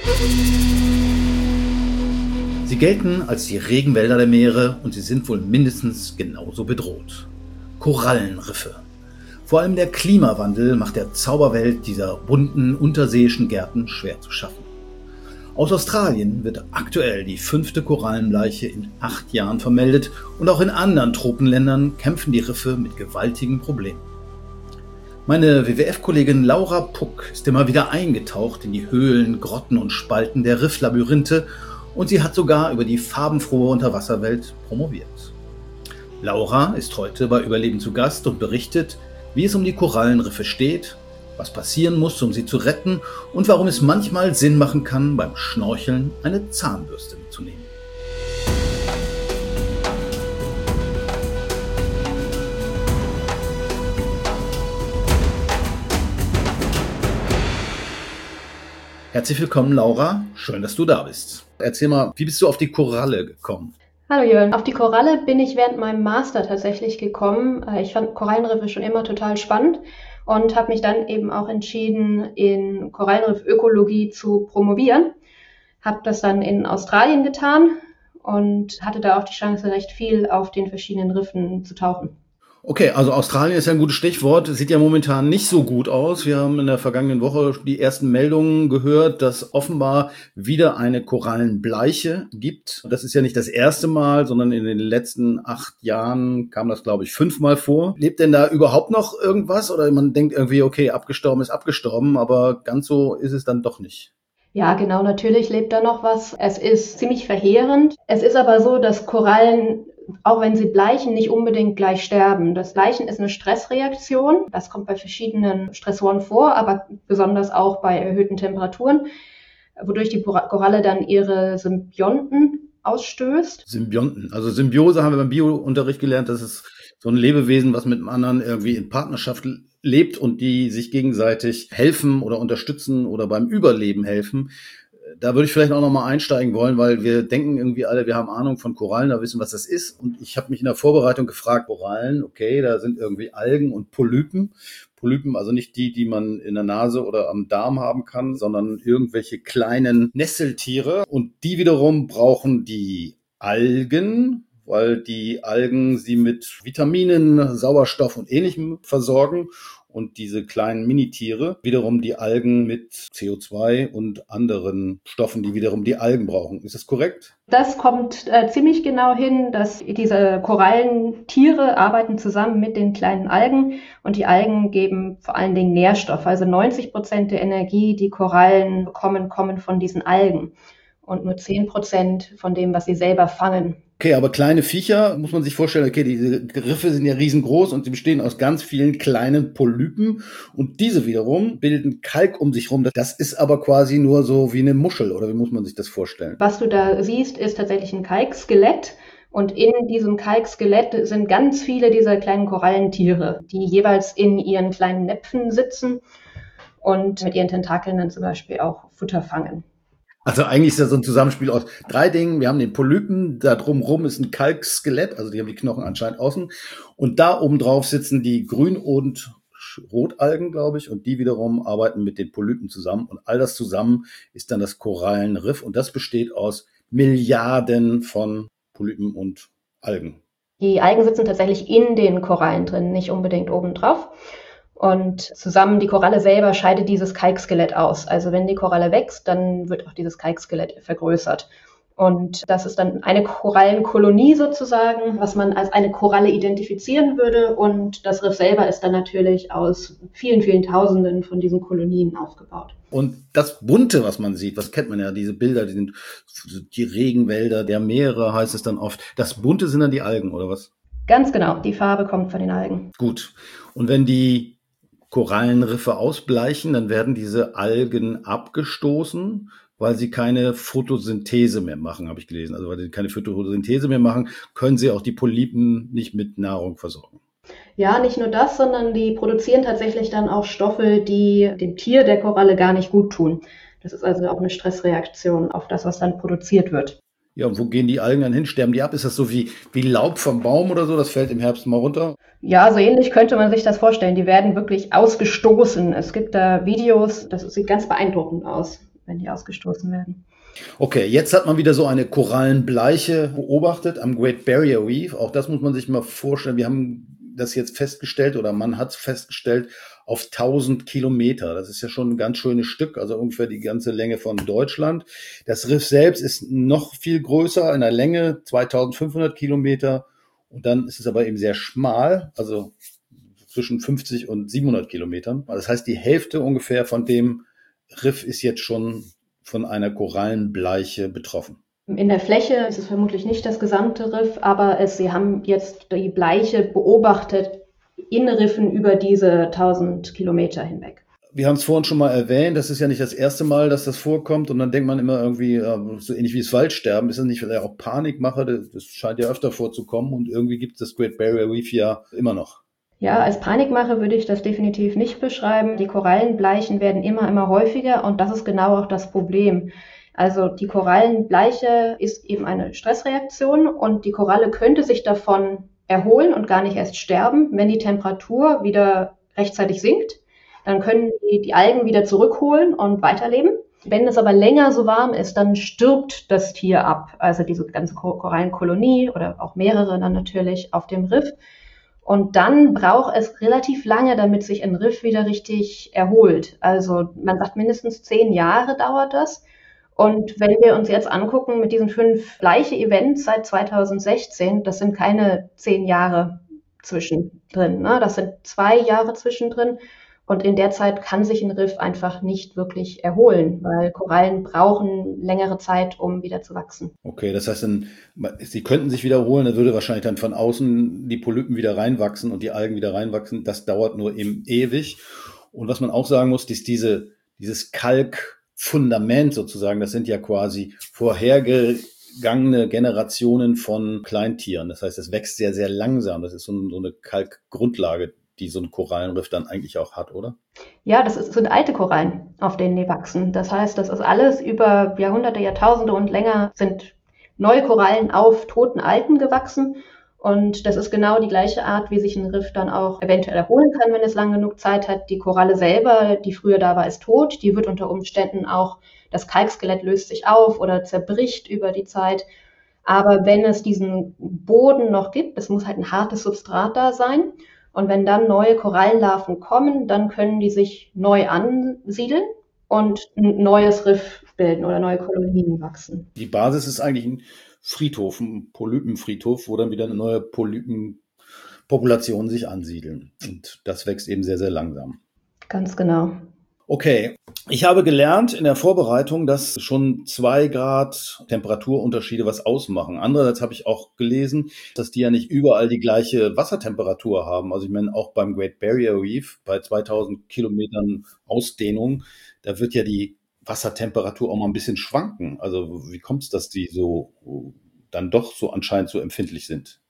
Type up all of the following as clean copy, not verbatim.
Sie gelten als die Regenwälder der Meere und sie sind wohl mindestens genauso bedroht. Korallenriffe. Vor allem der Klimawandel macht der Zauberwelt dieser bunten unterseeischen Gärten schwer zu schaffen. Aus Australien wird aktuell die 5. Korallenbleiche in 8 Jahren vermeldet und auch in anderen Tropenländern kämpfen die Riffe mit gewaltigen Problemen. Meine WWF-Kollegin Laura Puck ist immer wieder eingetaucht in die Höhlen, Grotten und Spalten der Rifflabyrinthe und sie hat sogar über die farbenfrohe Unterwasserwelt promoviert. Laura ist heute bei Überleben zu Gast und berichtet, wie es um die Korallenriffe steht, was passieren muss, um sie zu retten und warum es manchmal Sinn machen kann, beim Schnorcheln eine Zahnbürste mitzunehmen. Herzlich willkommen, Laura. Schön, dass du da bist. Erzähl mal, wie bist du auf die Koralle gekommen? Hallo Jörn, auf die Koralle bin ich während meinem Master tatsächlich gekommen. Ich fand Korallenriffe schon immer total spannend und habe mich dann eben auch entschieden, in Korallenriffökologie zu promovieren. Habe das dann in Australien getan und hatte da auch die Chance, recht viel auf den verschiedenen Riffen zu tauchen. Okay, also Australien ist ja ein gutes Stichwort. Sieht ja momentan nicht so gut aus. Wir haben in der vergangenen Woche die ersten Meldungen gehört, dass offenbar wieder eine Korallenbleiche gibt. Das ist ja nicht das erste Mal, sondern in den letzten 8 Jahren kam das, glaube ich, 5-mal vor. Lebt denn da überhaupt noch irgendwas? Oder man denkt irgendwie, okay, abgestorben ist abgestorben, aber ganz so ist es dann doch nicht. Ja, genau, natürlich lebt da noch was. Es ist ziemlich verheerend. Es ist aber so, dass Korallen, auch wenn sie bleichen, nicht unbedingt gleich sterben. Das Bleichen ist eine Stressreaktion. Das kommt bei verschiedenen Stressoren vor, aber besonders auch bei erhöhten Temperaturen, wodurch die Koralle dann ihre Symbionten ausstößt. Symbionten, also Symbiose haben wir beim Biounterricht gelernt, das ist so ein Lebewesen, was mit dem anderen irgendwie in Partnerschaft lebt und die sich gegenseitig helfen oder unterstützen oder beim Überleben helfen. Da würde ich vielleicht auch nochmal einsteigen wollen, weil wir denken irgendwie alle, wir haben Ahnung von Korallen, da wissen, was das ist. Und ich habe mich in der Vorbereitung gefragt, Korallen, okay, da sind irgendwie Algen und Polypen. Polypen, also nicht die, die man in der Nase oder am Darm haben kann, sondern irgendwelche kleinen Nesseltiere. Und die wiederum brauchen die Algen, weil die Algen sie mit Vitaminen, Sauerstoff und Ähnlichem versorgen. Und diese kleinen Minitiere wiederum die Algen mit CO2 und anderen Stoffen, die wiederum die Algen brauchen. Ist das korrekt? Das kommt ziemlich genau hin, dass diese Korallentiere arbeiten zusammen mit den kleinen Algen und die Algen geben vor allen Dingen Nährstoffe. Also 90% der Energie, die Korallen bekommen, kommen von diesen Algen und nur 10% von dem, was sie selber fangen. Okay, aber kleine Viecher, muss man sich vorstellen, okay, diese Riffe sind ja riesengroß und sie bestehen aus ganz vielen kleinen Polypen und diese wiederum bilden Kalk um sich rum. Das ist aber quasi nur so wie eine Muschel, oder wie muss man sich das vorstellen? Was du da siehst, ist tatsächlich ein Kalkskelett und in diesem Kalkskelett sind ganz viele dieser kleinen Korallentiere, die jeweils in ihren kleinen Näpfen sitzen und mit ihren Tentakeln dann zum Beispiel auch Futter fangen. Also eigentlich ist das so ein Zusammenspiel aus 3 Dingen. Wir haben den Polypen, da drumherum ist ein Kalkskelett, also die haben die Knochen anscheinend außen. Und da oben drauf sitzen die Grün- und Rotalgen, glaube ich, und die wiederum arbeiten mit den Polypen zusammen. Und all das zusammen ist dann das Korallenriff. Und das besteht aus Milliarden von Polypen und Algen. Die Algen sitzen tatsächlich in den Korallen drin, nicht unbedingt oben drauf. Und zusammen, die Koralle selber scheidet dieses Kalkskelett aus. Also wenn die Koralle wächst, dann wird auch dieses Kalkskelett vergrößert. Und das ist dann eine Korallenkolonie sozusagen, was man als eine Koralle identifizieren würde. Und das Riff selber ist dann natürlich aus vielen, vielen Tausenden von diesen Kolonien aufgebaut. Und das Bunte, was man sieht, was kennt man ja, diese Bilder, die sind die Regenwälder der Meere, heißt es dann oft. Das Bunte sind dann die Algen, oder was? Ganz genau, die Farbe kommt von den Algen. Gut. Und wenn die Korallenriffe ausbleichen, dann werden diese Algen abgestoßen, weil sie keine Photosynthese mehr machen, habe ich gelesen. Also weil sie keine Photosynthese mehr machen, können sie auch die Polypen nicht mit Nahrung versorgen. Ja, nicht nur das, sondern die produzieren tatsächlich dann auch Stoffe, die dem Tier der Koralle gar nicht gut tun. Das ist also auch eine Stressreaktion auf das, was dann produziert wird. Ja, und wo gehen die Algen dann hin? Sterben die ab? Ist das so wie Laub vom Baum oder so? Das fällt im Herbst mal runter? Ja, so ähnlich könnte man sich das vorstellen. Die werden wirklich ausgestoßen. Es gibt da Videos, das sieht ganz beeindruckend aus. wenn die ausgestoßen werden. Okay, jetzt hat man wieder so eine Korallenbleiche beobachtet am Great Barrier Reef. Auch das muss man sich mal vorstellen. Wir haben das jetzt festgestellt oder man hat es festgestellt auf 1000 Kilometer. Das ist ja schon ein ganz schönes Stück, also ungefähr die ganze Länge von Deutschland. Das Riff selbst ist noch viel größer in der Länge, 2500 Kilometer. Und dann ist es aber eben sehr schmal, also zwischen 50 und 700 Kilometern. Das heißt, die Hälfte ungefähr von dem Riff ist jetzt schon von einer Korallenbleiche betroffen. In der Fläche ist es vermutlich nicht das gesamte Riff, aber sie haben jetzt die Bleiche beobachtet in Riffen über diese 1000 Kilometer hinweg. Wir haben es vorhin schon mal erwähnt, das ist ja nicht das erste Mal, dass das vorkommt und dann denkt man immer irgendwie, so ähnlich wie das Waldsterben, ist das nicht vielleicht auch Panikmache? Das scheint ja öfter vorzukommen und irgendwie gibt es das Great Barrier Reef ja immer noch. Ja, als Panikmache würde ich das definitiv nicht beschreiben. Die Korallenbleichen werden immer häufiger und das ist genau auch das Problem. Also die Korallenbleiche ist eben eine Stressreaktion und die Koralle könnte sich davon erholen und gar nicht erst sterben, wenn die Temperatur wieder rechtzeitig sinkt. Dann können die Algen wieder zurückholen und weiterleben. Wenn es aber länger so warm ist, dann stirbt das Tier ab. Also diese ganze Korallenkolonie oder auch mehrere dann natürlich auf dem Riff. Und dann braucht es relativ lange, damit sich ein Riff wieder richtig erholt. Also man sagt, mindestens 10 Jahre dauert das. Und wenn wir uns jetzt angucken mit diesen 5 Bleiche-Events seit 2016, das sind keine 10 Jahre zwischendrin, ne? Das sind 2 Jahre zwischendrin. Und in der Zeit kann sich ein Riff einfach nicht wirklich erholen, weil Korallen brauchen längere Zeit, um wieder zu wachsen. Okay, das heißt, sie könnten sich wiederholen, dann würde wahrscheinlich dann von außen die Polypen wieder reinwachsen und die Algen wieder reinwachsen. Das dauert nur eben ewig. Und was man auch sagen muss, ist dieses Kalkfundament sozusagen, das sind ja quasi vorhergegangene Generationen von Kleintieren. Das heißt, es wächst sehr, sehr langsam. Das ist so eine Kalkgrundlage, die so ein Korallenriff dann eigentlich auch hat, oder? Ja, sind alte Korallen, auf denen die wachsen. Das heißt, das ist alles über Jahrhunderte, Jahrtausende und länger sind neue Korallen auf toten Alten gewachsen. Und das ist genau die gleiche Art, wie sich ein Riff dann auch eventuell erholen kann, wenn es lang genug Zeit hat. Die Koralle selber, die früher da war, ist tot. Die wird unter Umständen auch, das Kalkskelett löst sich auf oder zerbricht über die Zeit. Aber wenn es diesen Boden noch gibt, es muss halt ein hartes Substrat da sein. Und wenn dann neue Korallenlarven kommen, dann können die sich neu ansiedeln und ein neues Riff bilden oder neue Kolonien wachsen. Die Basis ist eigentlich ein Friedhof, ein Polypenfriedhof, wo dann wieder eine neue Polypenpopulation sich ansiedeln. Und das wächst eben sehr, sehr langsam. Ganz genau. Okay, ich habe gelernt in der Vorbereitung, dass schon 2 Grad Temperaturunterschiede was ausmachen. Andererseits habe ich auch gelesen, dass die ja nicht überall die gleiche Wassertemperatur haben. Also ich meine, auch beim Great Barrier Reef, bei 2000 Kilometern Ausdehnung, da wird ja die Wassertemperatur auch mal ein bisschen schwanken. Also wie kommt es, dass die so dann doch so anscheinend so empfindlich sind?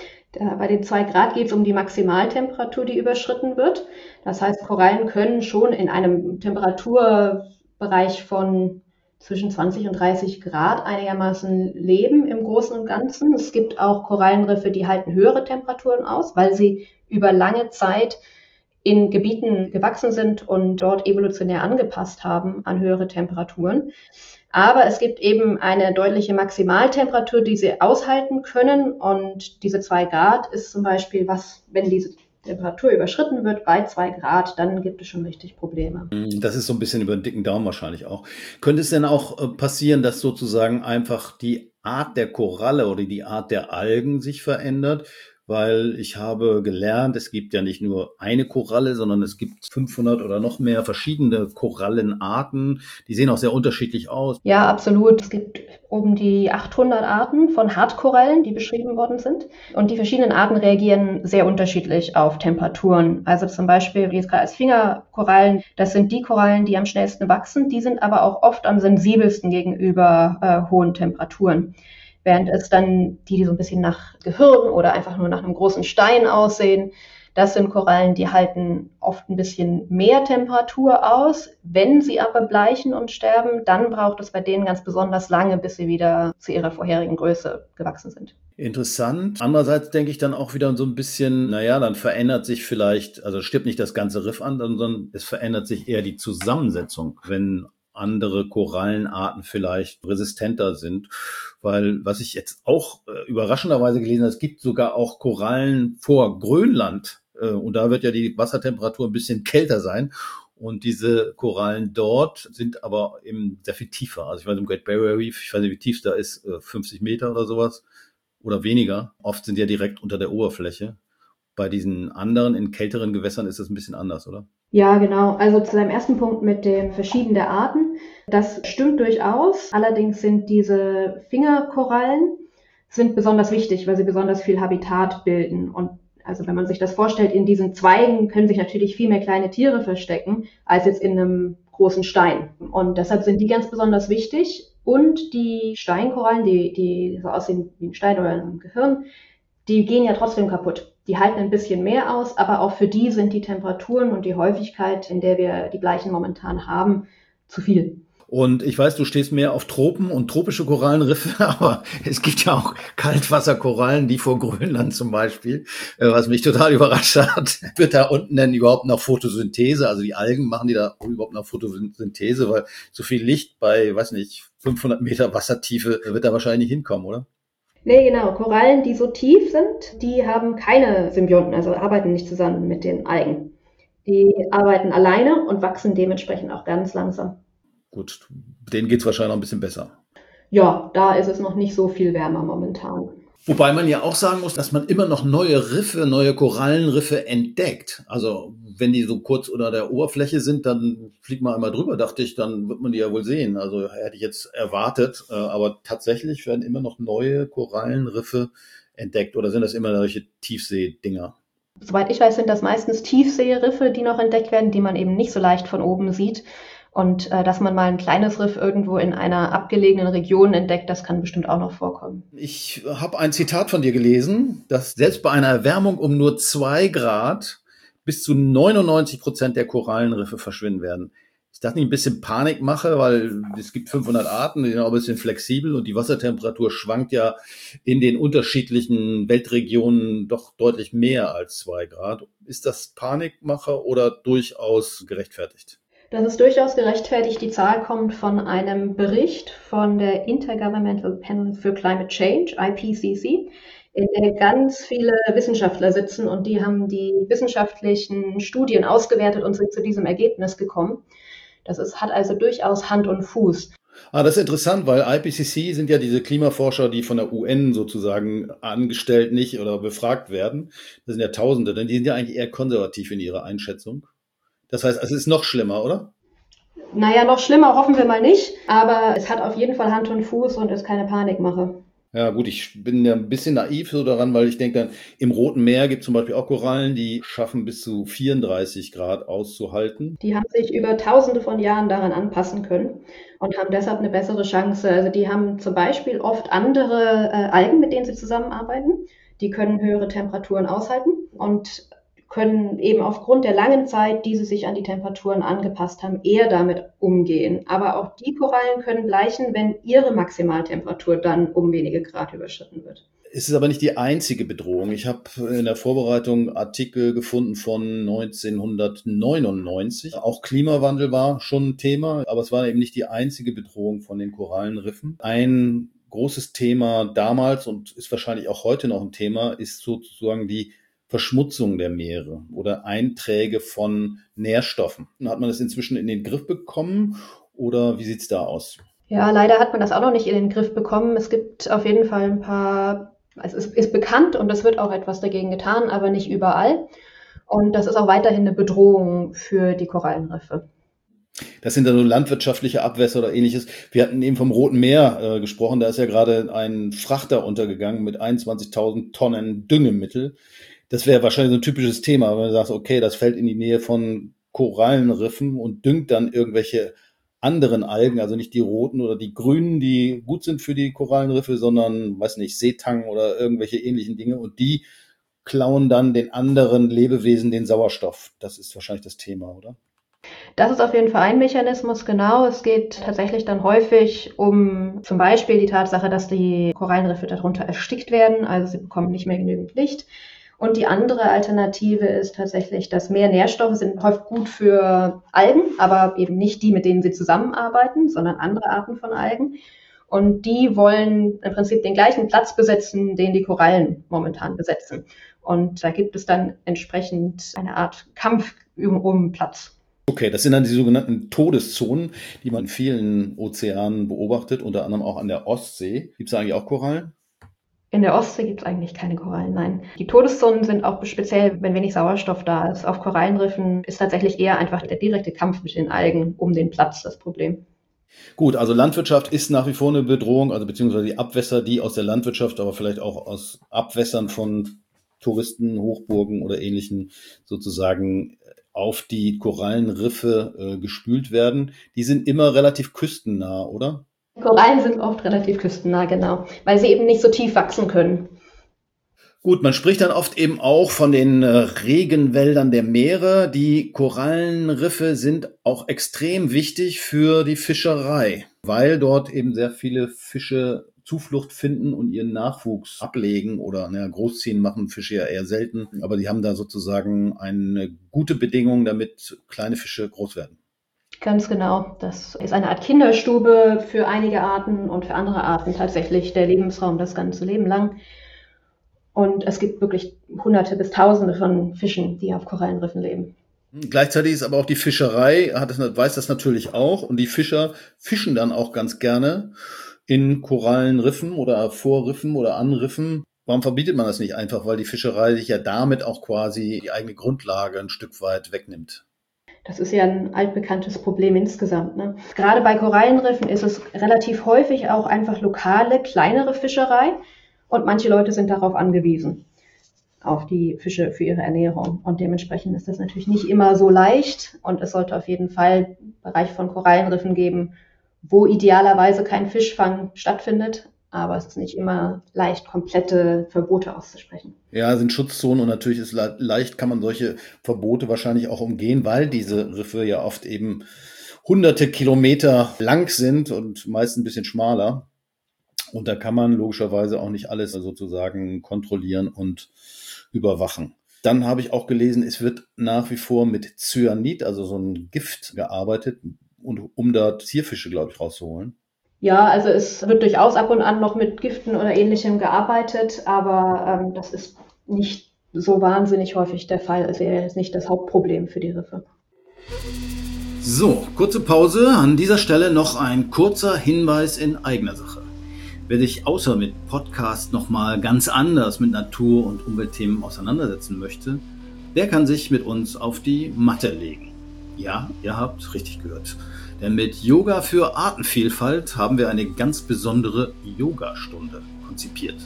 Bei den 2 Grad geht es um die Maximaltemperatur, die überschritten wird. Das heißt, Korallen können schon in einem Temperaturbereich von zwischen 20 und 30 Grad einigermaßen leben im Großen und Ganzen. Es gibt auch Korallenriffe, die halten höhere Temperaturen aus, weil sie über lange Zeit in Gebieten gewachsen sind und dort evolutionär angepasst haben an höhere Temperaturen. Aber es gibt eben eine deutliche Maximaltemperatur, die sie aushalten können. Und diese 2 Grad ist zum Beispiel was, wenn diese Temperatur überschritten wird bei 2 Grad, dann gibt es schon richtig Probleme. Das ist so ein bisschen über den dicken Daumen wahrscheinlich auch. Könnte es denn auch passieren, dass sozusagen einfach die Art der Koralle oder die Art der Algen sich verändert? Weil ich habe gelernt, es gibt ja nicht nur eine Koralle, sondern es gibt 500 oder noch mehr verschiedene Korallenarten. Die sehen auch sehr unterschiedlich aus. Ja, absolut. Es gibt um die 800 Arten von Hartkorallen, die beschrieben worden sind. Und die verschiedenen Arten reagieren sehr unterschiedlich auf Temperaturen. Also zum Beispiel, wie jetzt gerade als Fingerkorallen, das sind die Korallen, die am schnellsten wachsen. Die sind aber auch oft am sensibelsten gegenüber hohen Temperaturen. Während es dann die so ein bisschen nach Gehirn oder einfach nur nach einem großen Stein aussehen, das sind Korallen, die halten oft ein bisschen mehr Temperatur aus. Wenn sie aber bleichen und sterben, dann braucht es bei denen ganz besonders lange, bis sie wieder zu ihrer vorherigen Größe gewachsen sind. Interessant. Andererseits denke ich dann auch wieder so ein bisschen, dann verändert sich vielleicht, also stirbt nicht das ganze Riff an, sondern es verändert sich eher die Zusammensetzung. Wenn andere Korallenarten vielleicht resistenter sind. Weil, was ich jetzt auch überraschenderweise gelesen habe, es gibt sogar auch Korallen vor Grönland. Und da wird ja die Wassertemperatur ein bisschen kälter sein. Und diese Korallen dort sind aber eben sehr viel tiefer. Also ich weiß, im Great Barrier Reef, ich weiß nicht, wie tief es da ist, 50 Meter oder sowas oder weniger. Oft sind die ja direkt unter der Oberfläche. Bei diesen anderen, in kälteren Gewässern ist das ein bisschen anders, oder? Ja, genau. Also zu deinem ersten Punkt mit dem Verschieben der Arten, das stimmt durchaus. Allerdings sind diese Fingerkorallen besonders wichtig, weil sie besonders viel Habitat bilden. Und also wenn man sich das vorstellt, in diesen Zweigen können sich natürlich viel mehr kleine Tiere verstecken, als jetzt in einem großen Stein. Und deshalb sind die ganz besonders wichtig. Und die Steinkorallen, die so aussehen wie ein Stein oder ein Gehirn, die gehen ja trotzdem kaputt. Die halten ein bisschen mehr aus, aber auch für die sind die Temperaturen und die Häufigkeit, in der wir die Bleichen momentan haben, zu viel. Und ich weiß, du stehst mehr auf Tropen und tropische Korallenriffe, aber es gibt ja auch Kaltwasserkorallen, die vor Grönland zum Beispiel, was mich total überrascht hat. Wird da unten denn überhaupt noch Photosynthese, also die Algen machen die da überhaupt noch Photosynthese, weil so viel Licht bei, weiß nicht, 500 Meter Wassertiefe wird da wahrscheinlich nicht hinkommen, oder? Nee, genau. Korallen, die so tief sind, die haben keine Symbionten, also arbeiten nicht zusammen mit den Algen. Die arbeiten alleine und wachsen dementsprechend auch ganz langsam. Gut, denen geht's wahrscheinlich noch ein bisschen besser. Ja, da ist es noch nicht so viel wärmer momentan. Wobei man ja auch sagen muss, dass man immer noch neue Riffe, neue Korallenriffe entdeckt. Also wenn die so kurz unter der Oberfläche sind, dann fliegt man einmal drüber, dachte ich, dann wird man die ja wohl sehen. Also hätte ich jetzt erwartet. Aber tatsächlich werden immer noch neue Korallenriffe entdeckt. Oder sind das immer solche Tiefseedinger? Soweit ich weiß, sind das meistens Tiefseeriffe, die noch entdeckt werden, die man eben nicht so leicht von oben sieht. Und dass man mal ein kleines Riff irgendwo in einer abgelegenen Region entdeckt, das kann bestimmt auch noch vorkommen. Ich habe ein Zitat von dir gelesen, dass selbst bei einer Erwärmung um nur 2 Grad bis zu 99% der Korallenriffe verschwinden werden. Ich dachte nicht ein bisschen Panikmache, weil es gibt 500 Arten, die sind auch ein bisschen flexibel und die Wassertemperatur schwankt ja in den unterschiedlichen Weltregionen doch deutlich mehr als 2 Grad. Ist das Panikmache oder durchaus gerechtfertigt? Das ist durchaus gerechtfertigt. Die Zahl kommt von einem Bericht von der Intergovernmental Panel for Climate Change, IPCC, in der ganz viele Wissenschaftler sitzen und die haben die wissenschaftlichen Studien ausgewertet und sind zu diesem Ergebnis gekommen. Hat also durchaus Hand und Fuß. Das ist interessant, weil IPCC sind ja diese Klimaforscher, die von der UN sozusagen angestellt nicht oder befragt werden. Das sind ja Tausende, denn die sind ja eigentlich eher konservativ in ihrer Einschätzung. Das heißt, es ist noch schlimmer, oder? Naja, noch schlimmer hoffen wir mal nicht, aber es hat auf jeden Fall Hand und Fuß und ist keine Panikmache. Ja gut, ich bin ja ein bisschen naiv so daran, weil ich denke dann, im Roten Meer gibt es zum Beispiel auch Korallen, die schaffen bis zu 34 Grad auszuhalten. Die haben sich über Tausende von Jahren daran anpassen können und haben deshalb eine bessere Chance. Also die haben zum Beispiel oft andere Algen, mit denen sie zusammenarbeiten. Die können höhere Temperaturen aushalten und können eben aufgrund der langen Zeit, die sie sich an die Temperaturen angepasst haben, eher damit umgehen. Aber auch die Korallen können bleichen, wenn ihre Maximaltemperatur dann um wenige Grad überschritten wird. Es ist aber nicht die einzige Bedrohung. Ich habe in der Vorbereitung Artikel gefunden von 1999. Auch Klimawandel war schon ein Thema, aber es war eben nicht die einzige Bedrohung von den Korallenriffen. Ein großes Thema damals und ist wahrscheinlich auch heute noch ein Thema, ist sozusagen die Verschmutzung der Meere oder Einträge von Nährstoffen. Hat man das inzwischen in den Griff bekommen oder wie sieht's da aus? Ja, leider hat man das auch noch nicht in den Griff bekommen. Es gibt auf jeden Fall ein paar, es ist bekannt und es wird auch etwas dagegen getan, aber nicht überall. Und das ist auch weiterhin eine Bedrohung für die Korallenriffe. Das sind dann so landwirtschaftliche Abwässer oder ähnliches. Wir hatten eben vom Roten Meer gesprochen. Da ist ja gerade ein Frachter untergegangen mit 21.000 Tonnen Düngemittel. Das wäre wahrscheinlich so ein typisches Thema, wenn du sagst, okay, das fällt in die Nähe von Korallenriffen und düngt dann irgendwelche anderen Algen, also nicht die roten oder die grünen, die gut sind für die Korallenriffe, sondern, weiß nicht, Seetang oder irgendwelche ähnlichen Dinge und die klauen dann den anderen Lebewesen den Sauerstoff. Das ist wahrscheinlich das Thema, oder? Das ist auf jeden Fall ein Mechanismus, genau. Es geht tatsächlich dann häufig um zum Beispiel die Tatsache, dass die Korallenriffe darunter erstickt werden, also sie bekommen nicht mehr genügend Licht. Und die andere Alternative ist tatsächlich, dass mehr Nährstoffe sind häufig gut für Algen, aber eben nicht die, mit denen sie zusammenarbeiten, sondern andere Arten von Algen. Und die wollen im Prinzip den gleichen Platz besetzen, den die Korallen momentan besetzen. Und da gibt es dann entsprechend eine Art Kampf um Platz. Okay, das sind dann die sogenannten Todeszonen, die man in vielen Ozeanen beobachtet, unter anderem auch an der Ostsee. Gibt es da eigentlich auch Korallen? In der Ostsee gibt es eigentlich keine Korallen, nein. Die Todeszonen sind auch speziell, wenn wenig Sauerstoff da ist. Auf Korallenriffen ist tatsächlich eher einfach der direkte Kampf mit den Algen um den Platz das Problem. Gut, also Landwirtschaft ist nach wie vor eine Bedrohung, also beziehungsweise die Abwässer, die aus der Landwirtschaft, aber vielleicht auch aus Abwässern von Touristen, Hochburgen oder Ähnlichen sozusagen auf die Korallenriffe gespült werden. Die sind immer relativ küstennah, oder? Korallen sind oft relativ küstennah, genau, weil sie eben nicht so tief wachsen können. Gut, man spricht dann oft eben auch von den Regenwäldern der Meere. Die Korallenriffe sind auch extrem wichtig für die Fischerei, weil dort eben sehr viele Fische Zuflucht finden und ihren Nachwuchs ablegen oder großziehen machen Fische ja eher selten. Aber die haben da sozusagen eine gute Bedingung, damit kleine Fische groß werden. Ganz genau. Das ist eine Art Kinderstube für einige Arten und für andere Arten tatsächlich der Lebensraum das ganze Leben lang. Und es gibt wirklich Hunderte bis Tausende von Fischen, die auf Korallenriffen leben. Gleichzeitig ist aber auch die Fischerei, weiß das natürlich auch. Und die Fischer fischen dann auch ganz gerne in Korallenriffen oder vor Riffen oder an Riffen. Warum verbietet man das nicht einfach? Weil die Fischerei sich ja damit auch quasi die eigene Grundlage ein Stück weit wegnimmt. Das ist ja ein altbekanntes Problem insgesamt, ne? Gerade bei Korallenriffen ist es relativ häufig auch einfach lokale, kleinere Fischerei. Und manche Leute sind darauf angewiesen, auf die Fische für ihre Ernährung. Und dementsprechend ist das natürlich nicht immer so leicht. Und es sollte auf jeden Fall einen Bereich von Korallenriffen geben, wo idealerweise kein Fischfang stattfindet. Aber es ist nicht immer leicht, komplette Verbote auszusprechen. Ja, sind Schutzzonen und natürlich ist leicht, kann man solche Verbote wahrscheinlich auch umgehen, weil diese Riffe ja oft eben hunderte Kilometer lang sind und meist ein bisschen schmaler. Und da kann man logischerweise auch nicht alles sozusagen kontrollieren und überwachen. Dann habe ich auch gelesen, es wird nach wie vor mit Cyanid, also so ein Gift, gearbeitet, um da Zierfische, glaube ich, rauszuholen. Ja, also es wird durchaus ab und an noch mit Giften oder Ähnlichem gearbeitet, aber das ist nicht so wahnsinnig häufig der Fall. Es wäre jetzt nicht das Hauptproblem für die Riffe. So, kurze Pause. An dieser Stelle noch ein kurzer Hinweis in eigener Sache. Wer sich außer mit Podcast nochmal ganz anders mit Natur- und Umweltthemen auseinandersetzen möchte, der kann sich mit uns auf die Matte legen. Ja, ihr habt richtig gehört. Denn mit Yoga für Artenvielfalt haben wir eine ganz besondere Yogastunde konzipiert.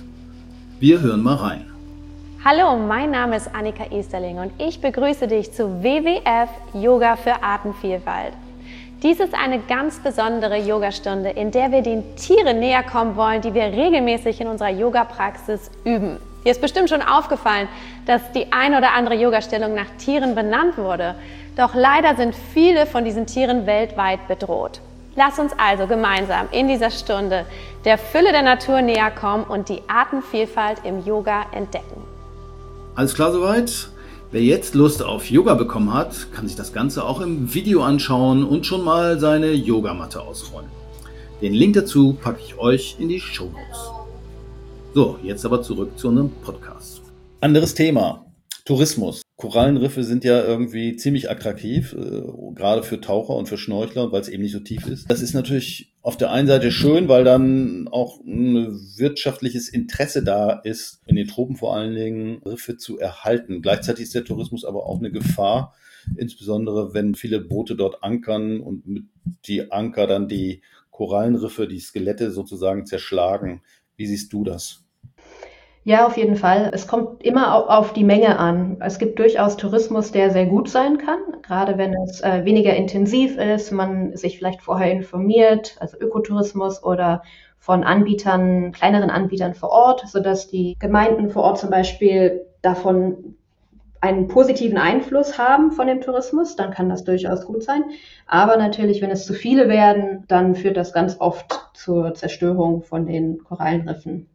Wir hören mal rein. Hallo, mein Name ist Annika Esterling und ich begrüße dich zu WWF Yoga für Artenvielfalt. Dies ist eine ganz besondere Yogastunde, in der wir den Tieren näher kommen wollen, die wir regelmäßig in unserer Yoga-Praxis üben. Dir ist bestimmt schon aufgefallen, dass die eine oder andere Yogastellung nach Tieren benannt wurde. Doch leider sind viele von diesen Tieren weltweit bedroht. Lass uns also gemeinsam in dieser Stunde der Fülle der Natur näher kommen und die Artenvielfalt im Yoga entdecken. Alles klar soweit? Wer jetzt Lust auf Yoga bekommen hat, kann sich das Ganze auch im Video anschauen und schon mal seine Yogamatte ausrollen. Den Link dazu packe ich euch in die Shownotes. So, jetzt aber zurück zu unserem Podcast. Anderes Thema, Tourismus. Korallenriffe sind ja irgendwie ziemlich attraktiv, gerade für Taucher und für Schnorchler, weil es eben nicht so tief ist. Das ist natürlich auf der einen Seite schön, weil dann auch ein wirtschaftliches Interesse da ist, in den Tropen vor allen Dingen Riffe zu erhalten. Gleichzeitig ist der Tourismus aber auch eine Gefahr, insbesondere wenn viele Boote dort ankern und mit die Anker dann die Korallenriffe, die Skelette sozusagen zerschlagen. Wie siehst du das? Ja, auf jeden Fall. Es kommt immer auf die Menge an. Es gibt durchaus Tourismus, der sehr gut sein kann, gerade wenn es weniger intensiv ist, man sich vielleicht vorher informiert, also Ökotourismus oder von Anbietern, kleineren Anbietern vor Ort, sodass die Gemeinden vor Ort zum Beispiel davon einen positiven Einfluss haben von dem Tourismus, dann kann das durchaus gut sein. Aber natürlich, wenn es zu viele werden, dann führt das ganz oft zur Zerstörung von den Korallenriffen.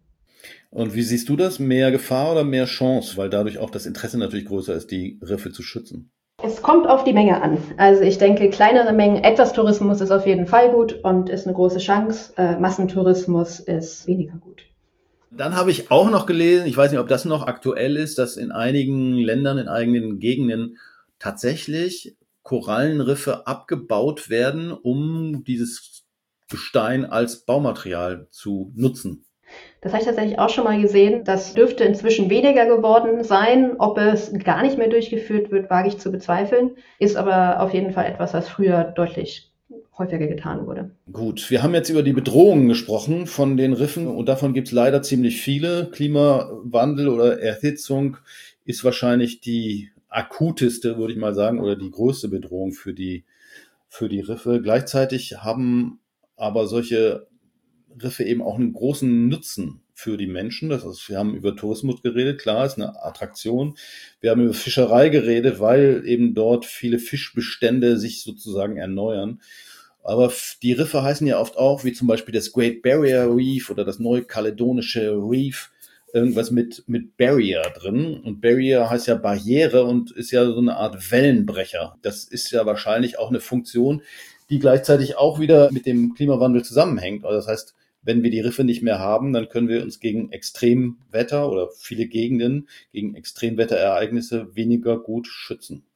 Und wie siehst du das? Mehr Gefahr oder mehr Chance? Weil dadurch auch das Interesse natürlich größer ist, die Riffe zu schützen. Es kommt auf die Menge an. Also ich denke, kleinere Mengen, etwas Tourismus ist auf jeden Fall gut und ist eine große Chance. Massentourismus ist weniger gut. Dann habe ich auch noch gelesen, ich weiß nicht, ob das noch aktuell ist, dass in einigen Ländern, in eigenen Gegenden tatsächlich Korallenriffe abgebaut werden, um dieses Gestein als Baumaterial zu nutzen. Das habe ich tatsächlich auch schon mal gesehen. Das dürfte inzwischen weniger geworden sein. Ob es gar nicht mehr durchgeführt wird, wage ich zu bezweifeln. Ist aber auf jeden Fall etwas, was früher deutlich häufiger getan wurde. Gut, wir haben jetzt über die Bedrohungen gesprochen von den Riffen und davon gibt es leider ziemlich viele. Klimawandel oder Erhitzung ist wahrscheinlich die akuteste, würde ich mal sagen, oder die größte Bedrohung für die Riffe. Gleichzeitig haben aber solche Riffe eben auch einen großen Nutzen für die Menschen. Das heißt, wir haben über Tourismus geredet, klar, ist eine Attraktion. Wir haben über Fischerei geredet, weil eben dort viele Fischbestände sich sozusagen erneuern. Aber die Riffe heißen ja oft auch, wie zum Beispiel das Great Barrier Reef oder das Neukaledonische Reef, irgendwas mit Barrier drin. Und Barrier heißt ja Barriere und ist ja so eine Art Wellenbrecher. Das ist ja wahrscheinlich auch eine Funktion, die gleichzeitig auch wieder mit dem Klimawandel zusammenhängt. Also das heißt, wenn wir die Riffe nicht mehr haben, dann können wir uns gegen Extremwetter oder viele Gegenden, gegen Extremwetterereignisse weniger gut schützen.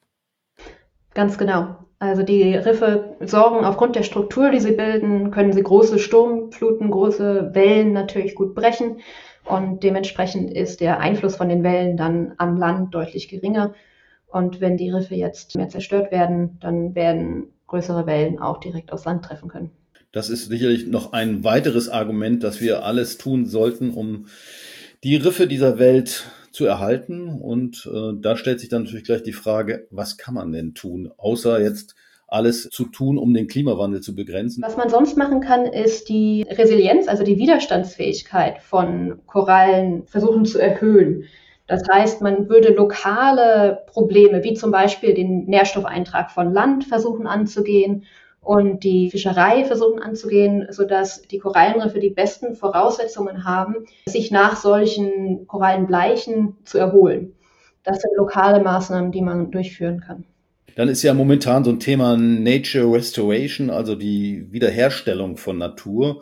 Ganz genau. Also die Riffe sorgen aufgrund der Struktur, die sie bilden, können sie große Sturmfluten, große Wellen natürlich gut brechen. Und dementsprechend ist der Einfluss von den Wellen dann an Land deutlich geringer. Und wenn die Riffe jetzt mehr zerstört werden, dann werden größere Wellen auch direkt aufs Land treffen können. Das ist sicherlich noch ein weiteres Argument, dass wir alles tun sollten, um die Riffe dieser Welt zu erhalten. Und da stellt sich dann natürlich gleich die Frage, was kann man denn tun, außer jetzt alles zu tun, um den Klimawandel zu begrenzen? Was man sonst machen kann, ist die Resilienz, also die Widerstandsfähigkeit von Korallen versuchen zu erhöhen. Das heißt, man würde lokale Probleme, wie zum Beispiel den Nährstoffeintrag von Land, versuchen anzugehen und die Fischerei versuchen anzugehen, sodass die Korallenriffe die besten Voraussetzungen haben, sich nach solchen Korallenbleichen zu erholen. Das sind lokale Maßnahmen, die man durchführen kann. Dann ist ja momentan so ein Thema Nature Restoration, also die Wiederherstellung von Natur.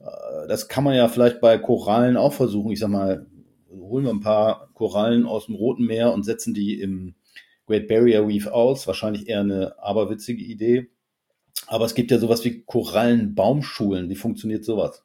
Das kann man ja vielleicht bei Korallen auch versuchen. Ich sag mal, holen wir ein paar Korallen aus dem Roten Meer und setzen die im Great Barrier Reef aus. Wahrscheinlich eher eine aberwitzige Idee. Aber es gibt ja sowas wie Korallenbaumschulen. Wie funktioniert sowas?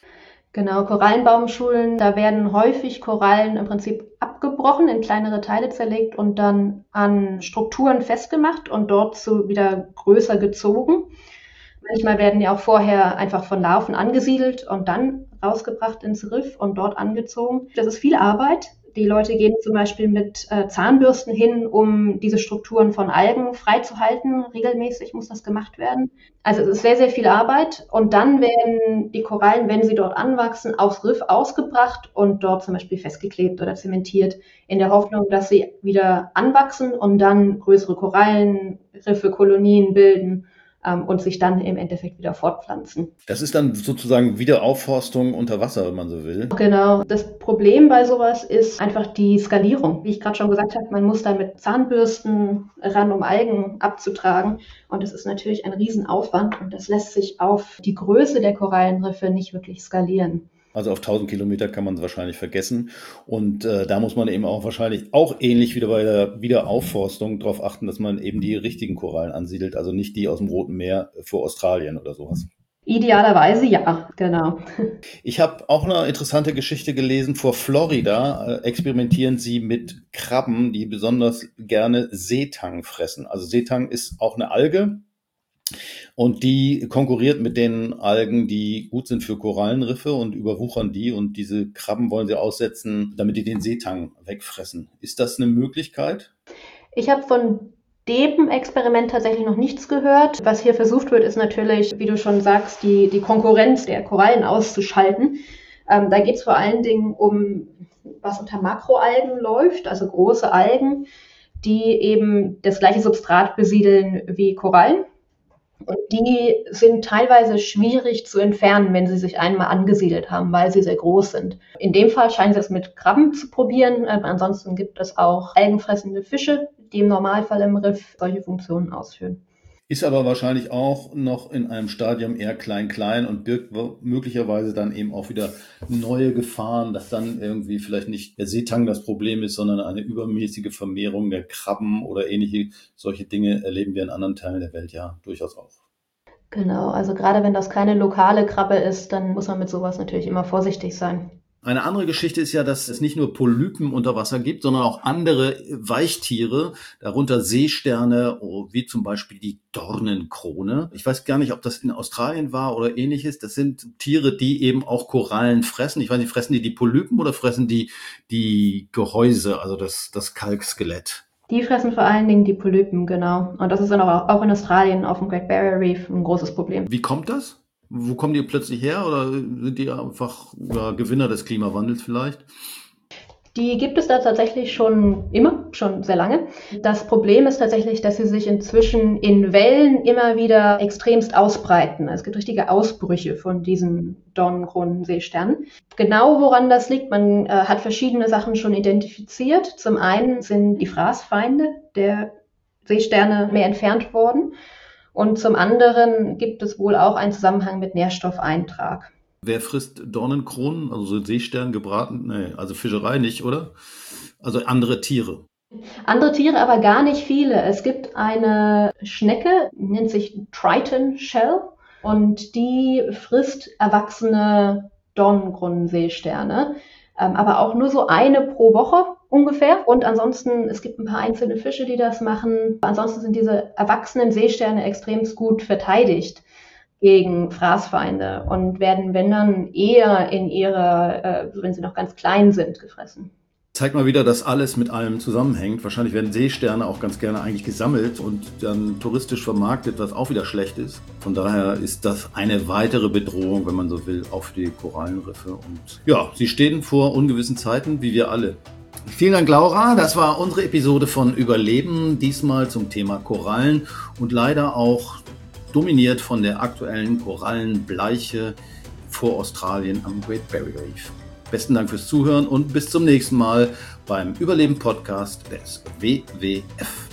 Genau, Korallenbaumschulen, da werden häufig Korallen im Prinzip abgebrochen, in kleinere Teile zerlegt und dann an Strukturen festgemacht und dort so wieder größer gezogen. Manchmal werden die auch vorher einfach von Larven angesiedelt und dann rausgebracht ins Riff und dort angezogen. Das ist viel Arbeit. Die Leute gehen zum Beispiel mit Zahnbürsten hin, um diese Strukturen von Algen freizuhalten. Regelmäßig muss das gemacht werden. Also es ist sehr, sehr viel Arbeit. Und dann werden die Korallen, wenn sie dort anwachsen, aufs Riff ausgebracht und dort zum Beispiel festgeklebt oder zementiert, in der Hoffnung, dass sie wieder anwachsen und dann größere Korallenriffe, Kolonien bilden und sich dann im Endeffekt wieder fortpflanzen. Das ist dann sozusagen Wiederaufforstung unter Wasser, wenn man so will. Genau. Das Problem bei sowas ist einfach die Skalierung. Wie ich gerade schon gesagt habe, man muss da mit Zahnbürsten ran, um Algen abzutragen. Und das ist natürlich ein Riesenaufwand und das lässt sich auf die Größe der Korallenriffe nicht wirklich skalieren. Also auf 1000 Kilometer kann man es wahrscheinlich vergessen. Und da muss man eben auch wahrscheinlich auch ähnlich wie bei der Wiederaufforstung darauf achten, dass man eben die richtigen Korallen ansiedelt, also nicht die aus dem Roten Meer vor Australien oder sowas. Idealerweise ja, genau. Ich habe auch eine interessante Geschichte gelesen. Vor Florida experimentieren sie mit Krabben, die besonders gerne Seetang fressen. Also Seetang ist auch eine Alge. Und die konkurriert mit den Algen, die gut sind für Korallenriffe und überwuchern die. Und diese Krabben wollen sie aussetzen, damit die den Seetang wegfressen. Ist das eine Möglichkeit? Ich habe von dem Experiment tatsächlich noch nichts gehört. Was hier versucht wird, ist natürlich, wie du schon sagst, die Konkurrenz der Korallen auszuschalten. Da geht es vor allen Dingen um, was unter Makroalgen läuft, also große Algen, die eben das gleiche Substrat besiedeln wie Korallen. Und die sind teilweise schwierig zu entfernen, wenn sie sich einmal angesiedelt haben, weil sie sehr groß sind. In dem Fall scheinen sie es mit Krabben zu probieren. Ansonsten gibt es auch algenfressende Fische, die im Normalfall im Riff solche Funktionen ausführen. Ist aber wahrscheinlich auch noch in einem Stadium eher klein und birgt möglicherweise dann eben auch wieder neue Gefahren, dass dann irgendwie vielleicht nicht der Seetang das Problem ist, sondern eine übermäßige Vermehrung der Krabben oder ähnliche solche Dinge erleben wir in anderen Teilen der Welt ja durchaus auch. Genau, also gerade wenn das keine lokale Krabbe ist, dann muss man mit sowas natürlich immer vorsichtig sein. Eine andere Geschichte ist ja, dass es nicht nur Polypen unter Wasser gibt, sondern auch andere Weichtiere, darunter Seesterne, wie zum Beispiel die Dornenkrone. Ich weiß gar nicht, ob das in Australien war oder ähnliches. Das sind Tiere, die eben auch Korallen fressen. Ich weiß nicht, fressen die Polypen oder fressen die Gehäuse, also das Kalkskelett? Die fressen vor allen Dingen die Polypen, genau. Und das ist dann auch in Australien auf dem Great Barrier Reef ein großes Problem. Wie kommt das? Wo kommen die plötzlich her oder sind die einfach Gewinner des Klimawandels vielleicht? Die gibt es da tatsächlich schon sehr lange. Das Problem ist tatsächlich, dass sie sich inzwischen in Wellen immer wieder extremst ausbreiten. Es gibt richtige Ausbrüche von diesen Dornenkronenseesternen. Genau woran das liegt, man hat verschiedene Sachen schon identifiziert. Zum einen sind die Fraßfeinde der Seesterne mehr entfernt worden. Und zum anderen gibt es wohl auch einen Zusammenhang mit Nährstoffeintrag. Wer frisst Dornenkronen, also so Seestern gebraten? Nee, also Fischerei nicht, oder? Also andere Tiere. Andere Tiere, aber gar nicht viele. Es gibt eine Schnecke, nennt sich Triton Shell, und die frisst erwachsene Dornenkronenseesterne, aber auch nur so eine pro Woche ungefähr. Und ansonsten, es gibt ein paar einzelne Fische, die das machen. Ansonsten sind diese erwachsenen Seesterne extrem gut verteidigt gegen Fraßfeinde und werden, wenn dann, eher wenn sie noch ganz klein sind, gefressen. Zeigt mal wieder, dass alles mit allem zusammenhängt. Wahrscheinlich werden Seesterne auch ganz gerne eigentlich gesammelt und dann touristisch vermarktet, was auch wieder schlecht ist. Von daher ist das eine weitere Bedrohung, wenn man so will, auf die Korallenriffe. Und ja, sie stehen vor ungewissen Zeiten, wie wir alle. Vielen Dank, Laura. Das war unsere Episode von Überleben, diesmal zum Thema Korallen und leider auch dominiert von der aktuellen Korallenbleiche vor Australien am Great Barrier Reef. Besten Dank fürs Zuhören und bis zum nächsten Mal beim Überleben-Podcast des WWF.